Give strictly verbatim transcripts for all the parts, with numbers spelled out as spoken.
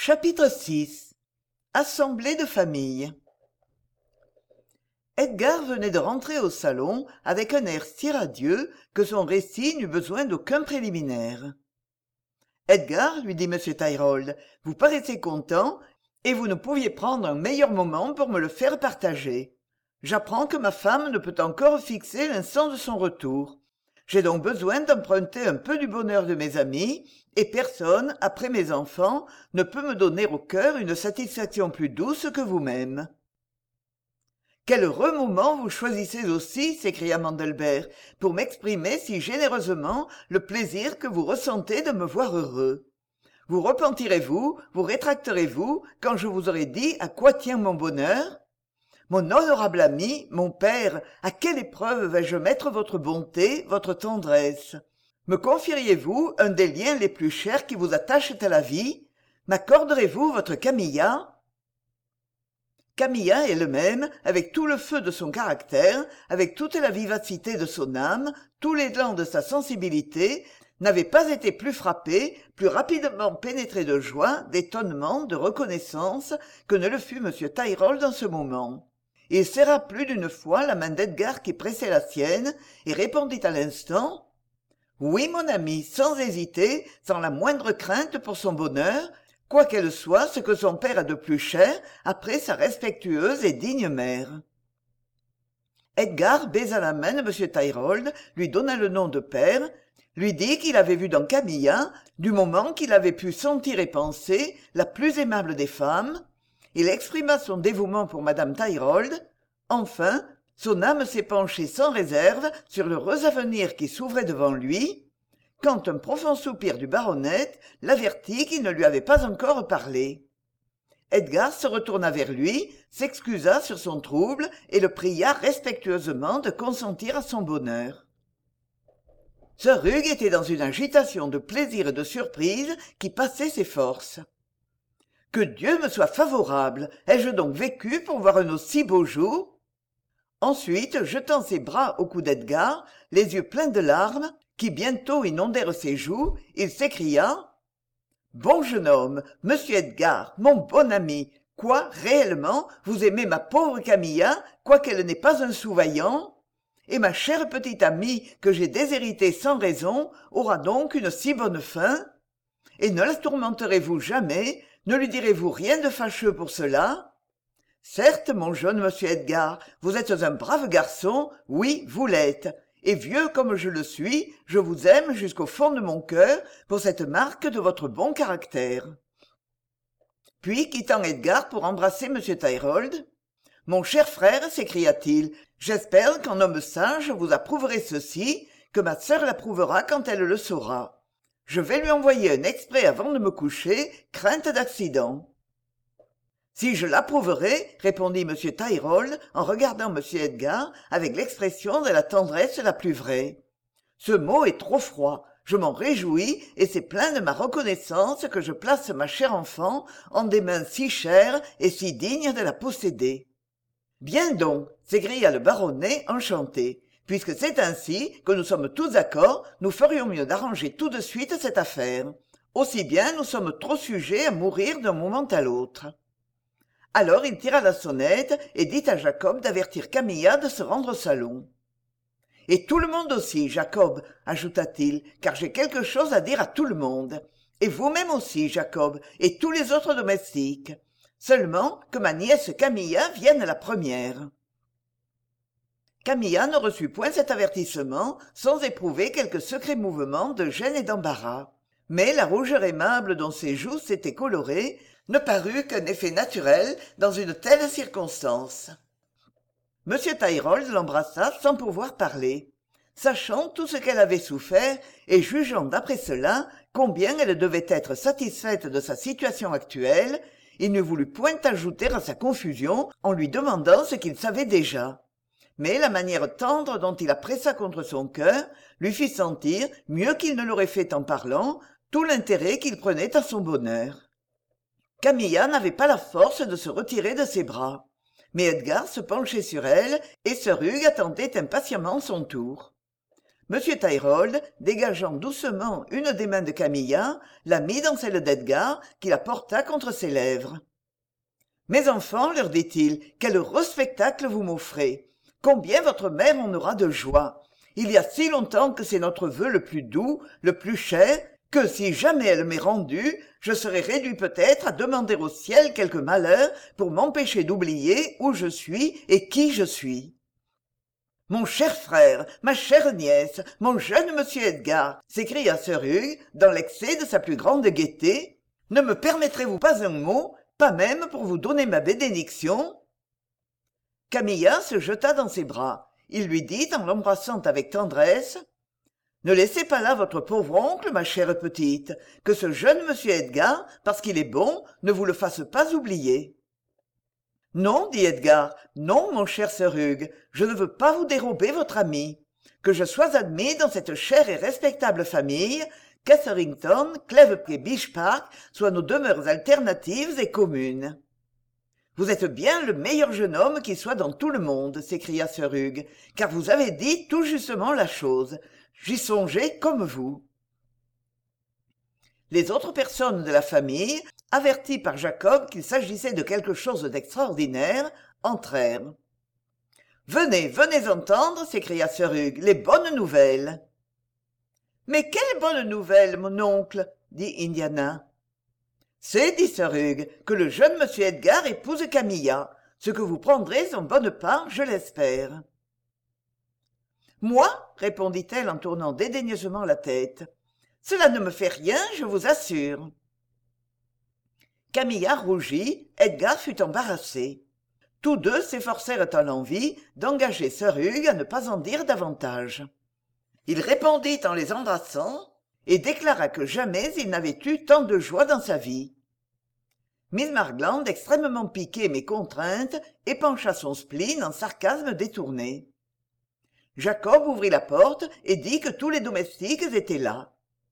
Chapitre six. Assemblée de famille. Edgar venait de rentrer au salon avec un air si radieux que son récit n'eut besoin d'aucun préliminaire. Edgar, lui dit M. Tyrrell, vous paraissez content et vous ne pouviez prendre un meilleur moment pour me le faire partager. J'apprends que ma femme ne peut encore fixer l'instant de son retour. J'ai donc besoin d'emprunter un peu du bonheur de mes amis, et personne, après mes enfants, ne peut me donner au cœur une satisfaction plus douce que vous-même. Quel heureux moment vous choisissez aussi, s'écria Mandelbert, pour m'exprimer si généreusement le plaisir que vous ressentez de me voir heureux. Vous repentirez-vous, vous rétracterez-vous, quand je vous aurai dit à quoi tient mon bonheur ? Mon honorable ami, mon père, à quelle épreuve vais-je mettre votre bonté, votre tendresse ? Me confieriez-vous un des liens les plus chers qui vous attachent à la vie ? M'accorderez-vous votre Camilla ? Camilla elle-même, avec tout le feu de son caractère, avec toute la vivacité de son âme, tout l'élan de sa sensibilité, n'avait pas été plus frappée, plus rapidement pénétrée de joie, d'étonnement, de reconnaissance, que ne le fut M. Tyrrell dans ce moment. Il serra plus d'une fois la main d'Edgar qui pressait la sienne, et répondit à l'instant « Oui, mon ami, sans hésiter, sans la moindre crainte pour son bonheur, quoi qu'elle soit ce que son père a de plus cher après sa respectueuse et digne mère. » Edgar baisa la main de M. Tyrrell, lui donna le nom de père, lui dit qu'il avait vu dans Camilla, du moment qu'il avait pu sentir et penser, la plus aimable des femmes. Il exprima son dévouement pour madame Tyrrell. Enfin, son âme s'est penchée sans réserve sur l'heureux avenir qui s'ouvrait devant lui, quand un profond soupir du baronet l'avertit qu'il ne lui avait pas encore parlé. Edgar se retourna vers lui, s'excusa sur son trouble et le pria respectueusement de consentir à son bonheur. Sir Hugh était dans une agitation de plaisir et de surprise qui passait ses forces. Que Dieu me soit favorable, ai-je donc vécu pour voir un aussi beau jour ? Ensuite, jetant ses bras au cou d'Edgar, les yeux pleins de larmes, qui bientôt inondèrent ses joues, il s'écria « Bon jeune homme, monsieur Edgar, mon bon ami, quoi, réellement, vous aimez ma pauvre Camilla, quoiqu'elle n'ait pas un sou vaillant ? Et ma chère petite amie, que j'ai déshéritée sans raison, aura donc une si bonne fin ? Et ne la tourmenterez-vous jamais ? Ne lui direz-vous rien de fâcheux pour cela ? Certes, mon jeune monsieur Edgar, vous êtes un brave garçon, oui, vous l'êtes, et vieux comme je le suis, je vous aime jusqu'au fond de mon cœur pour cette marque de votre bon caractère. » Puis, quittant Edgar pour embrasser M. Tyrrell, « Mon cher frère, s'écria-t-il, j'espère qu'en homme sage vous approuverez ceci, que ma sœur l'approuvera quand elle le saura. Je vais lui envoyer un exprès avant de me coucher, crainte d'accident. » « Si je l'approuverai, répondit M. Tyrrell en regardant M. Edgar avec l'expression de la tendresse la plus vraie. Ce mot est trop froid, je m'en réjouis et c'est plein de ma reconnaissance que je place ma chère enfant en des mains si chères et si dignes de la posséder. Bien donc, s'écria le baronnet enchanté. Puisque c'est ainsi, que nous sommes tous d'accord, nous ferions mieux d'arranger tout de suite cette affaire. Aussi bien nous sommes trop sujets à mourir d'un moment à l'autre. Alors il tira la sonnette et dit à Jacob d'avertir Camilla de se rendre au salon. « Et tout le monde aussi, Jacob, ajouta-t-il, car j'ai quelque chose à dire à tout le monde. Et vous-même aussi, Jacob, et tous les autres domestiques. Seulement que ma nièce Camilla vienne la première. » Camilla ne reçut point cet avertissement sans éprouver quelque secret mouvement de gêne et d'embarras. Mais la rougeur aimable dont ses joues s'étaient colorées ne parut qu'un effet naturel dans une telle circonstance. M. Tyrrell l'embrassa sans pouvoir parler. Sachant tout ce qu'elle avait souffert et jugeant d'après cela combien elle devait être satisfaite de sa situation actuelle, il ne voulut point ajouter à sa confusion en lui demandant ce qu'il savait déjà. Mais la manière tendre dont il la pressa contre son cœur lui fit sentir, mieux qu'il ne l'aurait fait en parlant, tout l'intérêt qu'il prenait à son bonheur. Camilla n'avait pas la force de se retirer de ses bras. Mais Edgar se penchait sur elle et Sir Hugh attendait impatiemment son tour. M. Tyrrell, dégageant doucement une des mains de Camilla, la mit dans celle d'Edgar, qui la porta contre ses lèvres. « Mes enfants, leur dit-il, quel heureux spectacle vous m'offrez. Combien votre mère en aura de joie. Il y a si longtemps que c'est notre vœu le plus doux, le plus cher, que si jamais elle m'est rendue, je serai réduit peut-être à demander au ciel quelque malheur pour m'empêcher d'oublier où je suis et qui je suis. Mon cher frère, ma chère nièce, mon jeune monsieur Edgar, s'écria sir Hugh, dans l'excès de sa plus grande gaieté, ne me permettrez-vous pas un mot, pas même pour vous donner ma bénédiction? Camilla se jeta dans ses bras. Il lui dit en l'embrassant avec tendresse: ne laissez pas là votre pauvre oncle, ma chère petite, que ce jeune monsieur Edgar, parce qu'il est bon, ne vous le fasse pas oublier. Non, dit Edgar, non, mon cher sir Hugh, je ne veux pas vous dérober votre ami. Que je sois admis dans cette chère et respectable famille, qu'Etherington, Clèves et Beech Park soient nos demeures alternatives et communes. Vous êtes bien le meilleur jeune homme qui soit dans tout le monde, s'écria sir Hugh, car vous avez dit tout justement la chose. J'y songeais comme vous. Les autres personnes de la famille, averties par Jacob qu'il s'agissait de quelque chose d'extraordinaire, entrèrent. « Venez, venez entendre, s'écria sir Hugh, les bonnes nouvelles. »« Mais quelles bonnes nouvelles, mon oncle ?» dit Indiana. « C'est, dit sir Hugh, que le jeune monsieur Edgar épouse Camilla, ce que vous prendrez en bonne part, je l'espère. » Moi, répondit-elle en tournant dédaigneusement la tête, cela ne me fait rien, je vous assure. Camilla rougit, Edgar fut embarrassé. Tous deux s'efforcèrent à l'envi d'engager sir Hugh à ne pas en dire davantage. Il répondit en les embrassant et déclara que jamais il n'avait eu tant de joie dans sa vie. Miss Margland, extrêmement piquée mais contrainte, épancha son spleen en sarcasme détourné. Jacob ouvrit la porte et dit que tous les domestiques étaient là.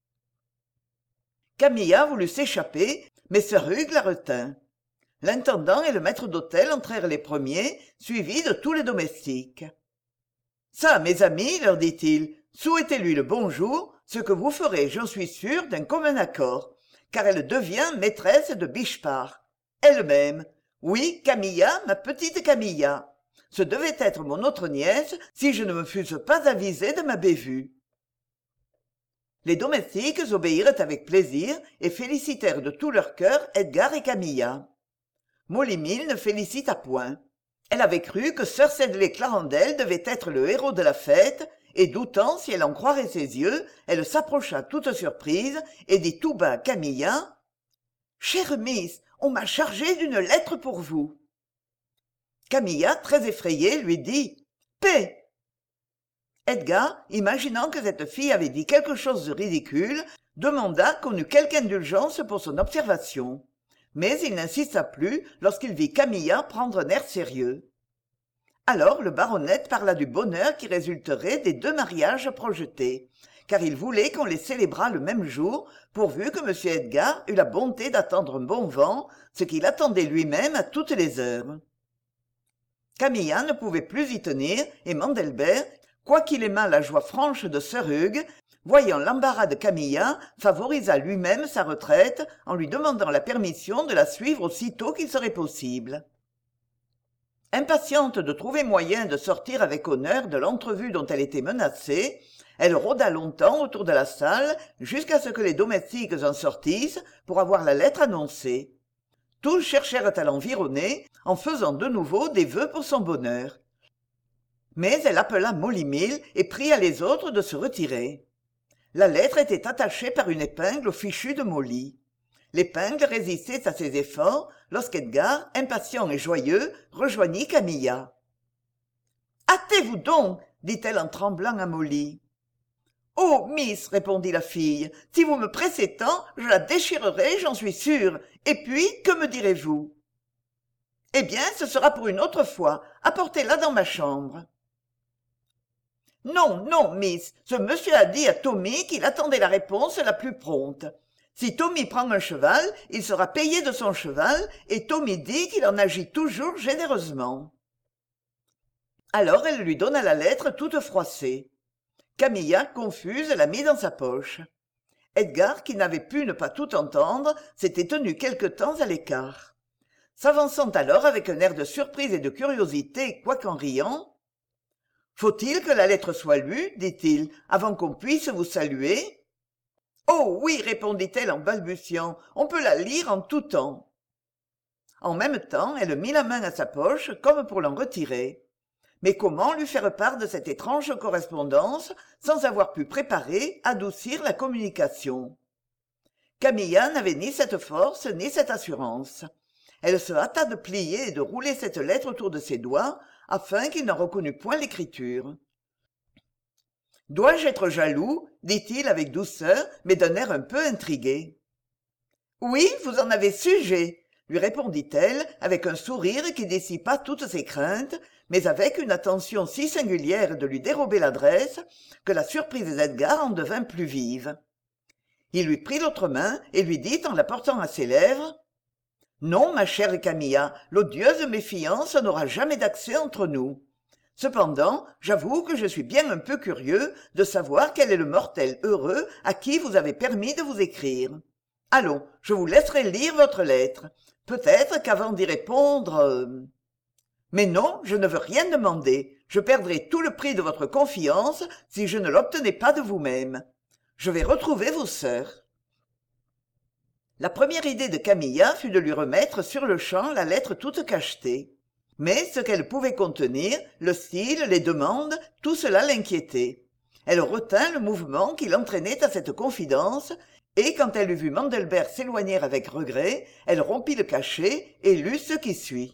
Camilla voulut s'échapper, mais sir Hugh la retint. L'intendant et le maître d'hôtel entrèrent les premiers, suivis de tous les domestiques. « Ça, mes amis, leur dit-il, souhaitez-lui le bonjour, ce que vous ferez, j'en suis sûr, d'un commun accord, car elle devient maîtresse de Beech Park. Elle-même. Oui, Camilla, ma petite Camilla. Ce devait être mon autre nièce si je ne me fusse pas avisé de ma bévue. » Les domestiques obéirent avec plaisir et félicitèrent de tout leur cœur Edgar et Camilla. Molly Mill ne félicita point. Elle avait cru que sir Sedley Clarendel devait être le héros de la fête, et doutant si elle en croirait ses yeux, elle s'approcha toute surprise et dit tout bas à Camilla: « Chère Miss, on m'a chargé d'une lettre pour vous. » Camilla, très effrayée, lui dit « Paix !» Edgar, imaginant que cette fille avait dit quelque chose de ridicule, demanda qu'on eût quelque indulgence pour son observation. Mais il n'insista plus lorsqu'il vit Camilla prendre un air sérieux. Alors le baronet parla du bonheur qui résulterait des deux mariages projetés, car il voulait qu'on les célébrât le même jour, pourvu que M. Edgar eût la bonté d'attendre un bon vent, ce qu'il attendait lui-même à toutes les heures. Camilla ne pouvait plus y tenir, et Mandelbert, quoiqu'il aimât la joie franche de sir Hugh, voyant l'embarras de Camilla, favorisa lui-même sa retraite en lui demandant la permission de la suivre aussitôt qu'il serait possible. Impatiente de trouver moyen de sortir avec honneur de l'entrevue dont elle était menacée, elle rôda longtemps autour de la salle jusqu'à ce que les domestiques en sortissent pour avoir la lettre annoncée. Tous cherchèrent à l'environner en faisant de nouveau des vœux pour son bonheur. Mais elle appela Molly Mill et pria les autres de se retirer. La lettre était attachée par une épingle au fichu de Molly. L'épingle résistait à ses efforts lorsqu'Edgar, impatient et joyeux, rejoignit Camilla. « Hâtez-vous donc !» dit-elle en tremblant à Molly. « Oh, Miss, répondit la fille, si vous me pressez tant, je la déchirerai, j'en suis sûre. Et puis, que me direz-vous ? Eh bien, ce sera pour une autre fois. Apportez-la dans ma chambre. Non, non, Miss, ce monsieur a dit à Tommy qu'il attendait la réponse la plus prompte. Si Tommy prend un cheval, il sera payé de son cheval, et Tommy dit qu'il en agit toujours généreusement. Alors elle lui donna la lettre toute froissée. Camilla, confuse, la mit dans sa poche. Edgar, qui n'avait pu ne pas tout entendre, s'était tenu quelque temps à l'écart. S'avançant alors avec un air de surprise et de curiosité, quoiqu'en riant, « Faut-il que la lettre soit lue, dit-il, avant qu'on puisse vous saluer ?»« Oh oui, répondit-elle en balbutiant, on peut la lire en tout temps. » En même temps, elle mit la main à sa poche, comme pour l'en retirer. Mais comment lui faire part de cette étrange correspondance sans avoir pu préparer, adoucir la communication? Camilla n'avait ni cette force ni cette assurance. Elle se hâta de plier et de rouler cette lettre autour de ses doigts, afin qu'il n'en reconnût point l'écriture. « Dois-je être jaloux ?» dit-il avec douceur, mais d'un air un peu intrigué. « Oui, vous en avez sujet !» lui répondit-elle, avec un sourire qui dissipa toutes ses craintes, mais avec une attention si singulière de lui dérober l'adresse, que la surprise d'Edgar en devint plus vive. Il lui prit l'autre main et lui dit en la portant à ses lèvres, « Non, ma chère Camilla, l'odieuse méfiance n'aura jamais d'accès entre nous. Cependant, j'avoue que je suis bien un peu curieux de savoir quel est le mortel heureux à qui vous avez permis de vous écrire. Allons, je vous laisserai lire votre lettre. Peut-être qu'avant d'y répondre... euh, Mais non, je ne veux rien demander. Je perdrais tout le prix de votre confiance si je ne l'obtenais pas de vous-même. Je vais retrouver vos sœurs. » La première idée de Camilla fut de lui remettre sur-le-champ la lettre toute cachetée. Mais ce qu'elle pouvait contenir, le style, les demandes, tout cela l'inquiétait. Elle retint le mouvement qui l'entraînait à cette confidence, et quand elle eut vu Mandelbert s'éloigner avec regret, elle rompit le cachet et lut ce qui suit.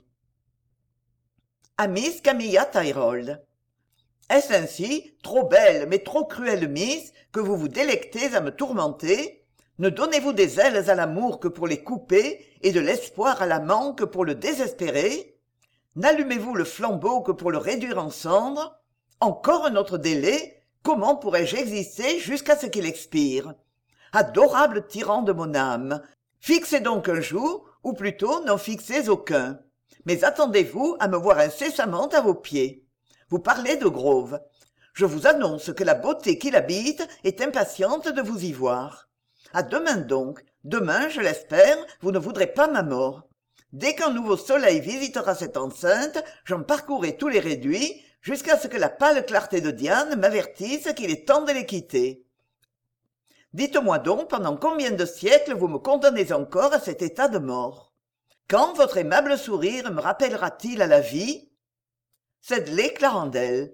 À Miss Camilla Thirihold. Est-ce ainsi, trop belle mais trop cruelle Miss, que vous vous délectez à me tourmenter? Ne donnez-vous des ailes à l'amour que pour les couper, et de l'espoir à l'amant que pour le désespérer? N'allumez-vous le flambeau que pour le réduire en cendres? Encore un autre délai? Comment pourrais-je exister jusqu'à ce qu'il expire? Adorable tyran de mon âme, fixez donc un jour, ou plutôt n'en fixez aucun. Mais attendez-vous à me voir incessamment à vos pieds. Vous parlez de Grove. Je vous annonce que la beauté qui l'habite est impatiente de vous y voir. À demain donc. Demain, je l'espère, vous ne voudrez pas ma mort. Dès qu'un nouveau soleil visitera cette enceinte, j'en parcourrai tous les réduits, jusqu'à ce que la pâle clarté de Diane m'avertisse qu'il est temps de les quitter. Dites-moi donc pendant combien de siècles vous me condamnez encore à cet état de mort. Quand votre aimable sourire me rappellera-t-il à la vie? Sedley Clarendel.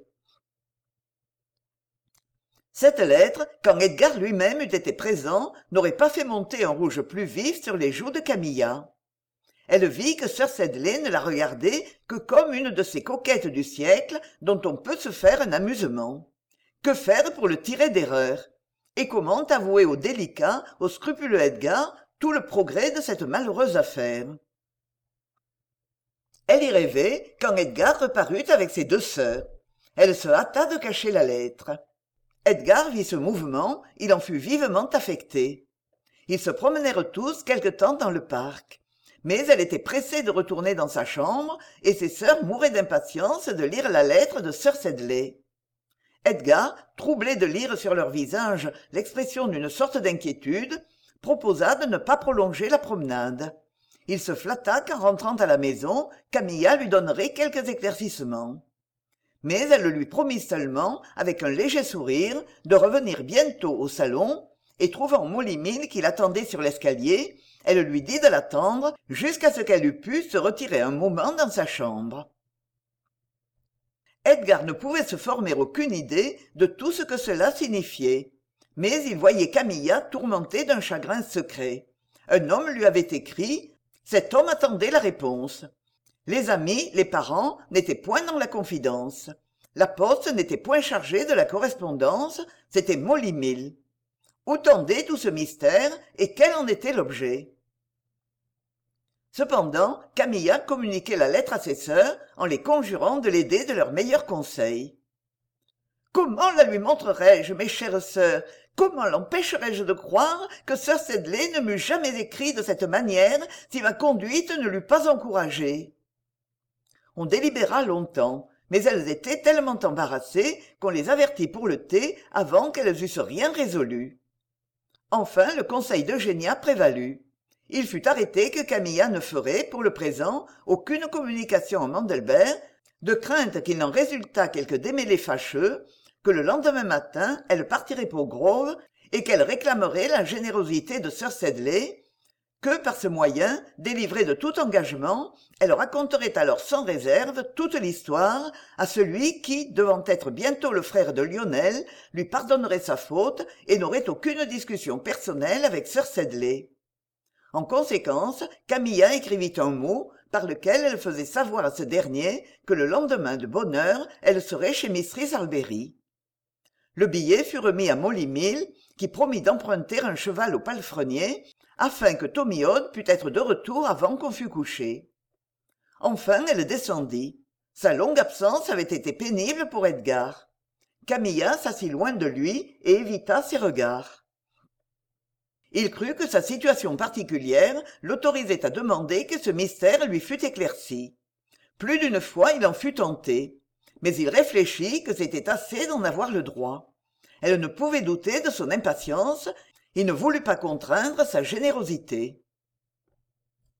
Cette lettre, quand Edgar lui-même eût été présent, n'aurait pas fait monter un rouge plus vif sur les joues de Camilla. Elle vit que sir Sedley ne la regardait que comme une de ces coquettes du siècle dont on peut se faire un amusement. Que faire pour le tirer d'erreur? Et comment avouer au délicat, au scrupuleux Edgar, tout le progrès de cette malheureuse affaire? Elle y rêvait quand Edgar reparut avec ses deux sœurs. Elle se hâta de cacher la lettre. Edgar vit ce mouvement, il en fut vivement affecté. Ils se promenèrent tous quelque temps dans le parc. Mais elle était pressée de retourner dans sa chambre, et ses sœurs mouraient d'impatience de lire la lettre de sir Sedley. Edgar, troublé de lire sur leur visage l'expression d'une sorte d'inquiétude, proposa de ne pas prolonger la promenade. Il se flatta qu'en rentrant à la maison, Camilla lui donnerait quelques éclaircissements. Mais elle lui promit seulement, avec un léger sourire, de revenir bientôt au salon, et trouvant Molly Mill qui l'attendait sur l'escalier, elle lui dit de l'attendre jusqu'à ce qu'elle eût pu se retirer un moment dans sa chambre. Edgar ne pouvait se former aucune idée de tout ce que cela signifiait, mais il voyait Camilla tourmentée d'un chagrin secret. Un homme lui avait écrit, cet homme attendait la réponse. Les amis, les parents n'étaient point dans la confidence. La poste n'était point chargée de la correspondance, c'était Molly Mill. Où tendait tout ce mystère et quel en était l'objet? Cependant, Camilla communiquait la lettre à ses sœurs en les conjurant de l'aider de leurs meilleurs conseils. « Comment la lui montrerais-je, mes chères sœurs? Comment l'empêcherais-je de croire que sir Sedley ne m'eût jamais écrit de cette manière si ma conduite ne l'eût pas encouragé ?» On délibéra longtemps, mais elles étaient tellement embarrassées qu'on les avertit pour le thé avant qu'elles eussent rien résolu. Enfin le conseil d'Eugénia prévalut. Il fut arrêté que Camilla ne ferait, pour le présent, aucune communication à Mandelbert, de crainte qu'il n'en résultât quelque démêlé fâcheux, que le lendemain matin elle partirait pour Grove et qu'elle réclamerait la générosité de sir Sedley, que par ce moyen, délivrée de tout engagement, elle raconterait alors sans réserve toute l'histoire à celui qui, devant être bientôt le frère de Lionel, lui pardonnerait sa faute et n'aurait aucune discussion personnelle avec sir Sedley. En conséquence, Camilla écrivit un mot par lequel elle faisait savoir à ce dernier que le lendemain de bonne heure elle serait chez mistress Alberry. Le billet fut remis à Molly Mill, qui promit d'emprunter un cheval au palefrenier, afin que Tommy Hodd pût être de retour avant qu'on fût couché. Enfin elle descendit. Sa longue absence avait été pénible pour Edgar. Camilla s'assit loin de lui et évita ses regards. Il crut que sa situation particulière l'autorisait à demander que ce mystère lui fût éclairci. Plus d'une fois il en fut tenté, mais il réfléchit que c'était assez d'en avoir le droit. Elle ne pouvait douter de son impatience, il ne voulut pas contraindre sa générosité.